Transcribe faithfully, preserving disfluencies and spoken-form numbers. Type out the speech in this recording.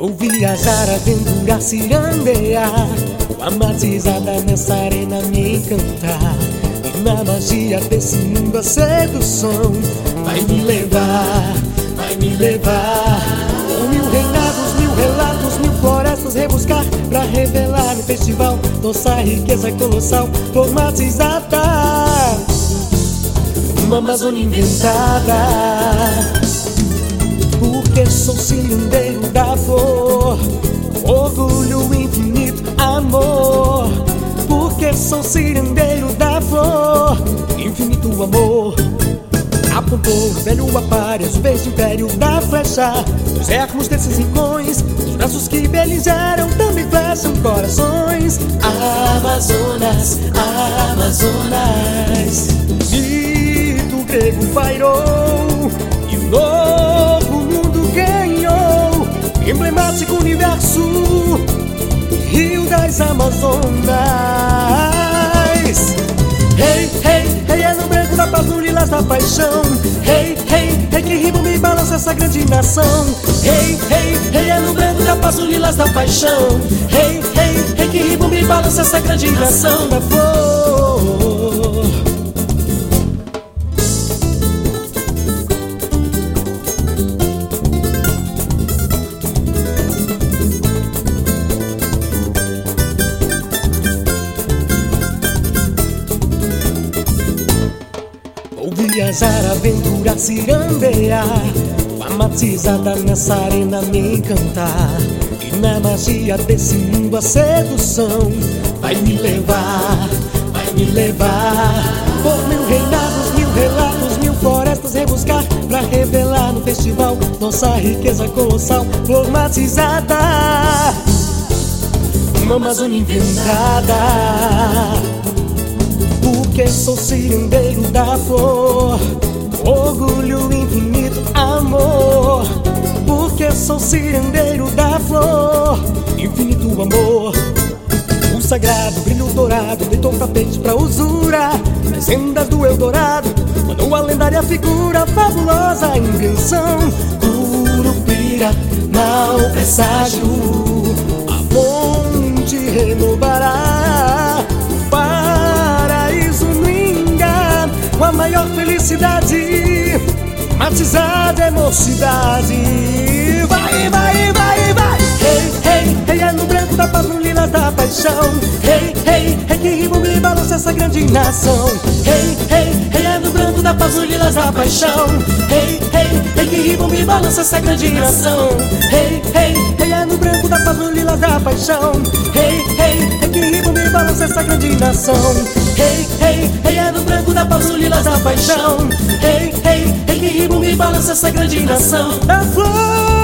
Vou viajar, aventurar, cirandear, com a matizada nessa arena me encantar. E na magia desse mundo a sedução vai me levar, vai me levar. Com mil reinados, mil relatos, mil florestas rebuscar, pra revelar no festival nossa riqueza colossal. Vou matizada, uma Amazônia inventada. Porque sou cilindeiro da flor, orgulho infinito, amor. Porque sou cilindeiro da flor, infinito amor. Apontou o velho Aquários, o beijo império da flecha. Os ermos desses rincões, os braços que beligeram também flecham corações. Amazonas, Amazonas. Mito grego pairou e o novo mundo ganhou. Emblemático universo, Rio das Amazonas. Hey, hey, hey, é no branco da paz, no lilás da paixão. Hey, hey, hey, que rimo me balança essa grande nação. Hey, hey, hey, é no branco da paz, no lilás da paixão. Hey, hey, hey, que rimo me balança essa grande nação da flor. Vou viajar, aventurar, cirandear, com a matizada nessa arena me encantar. E na magia desse mundo a sedução vai me levar, vai me levar. Por mil reinados, mil relatos, mil florestas rebuscar, pra revelar no festival nossa riqueza colossal. Flor matizada, uma Amazônia inventada. Porque sou cilindeiro da flor, orgulho infinito, amor. Porque sou cilindeiro da flor, infinito amor. O sagrado brilho dourado deitou tapete pra usura. Nas sendas do Eldorado mandou a lendária figura, fabulosa invenção. Curupira, mau presságio, a fonte renovará. Com a maior felicidade, matizada é mocidade. Vai, vai, vai, vai. Hey, hey, hey, é no branco da paz, no lilás da paixão. Hey, hey, hey, que rimo me balança essa grande nação. Hey, hey, hey, é no branco da paz, no lilás da paixão. Hey, hey, hey, que rimo me balança essa grande nação. Hey, hey, hey, é no branco da paz, no lilás da paixão. Hey, hey, hey, que rimo me balança essa grande nação. Hey, hey, hey, é no branco da paz, no lilás da paixão. Hey, hey, hey, que rimo me balança essa grande nação da flor.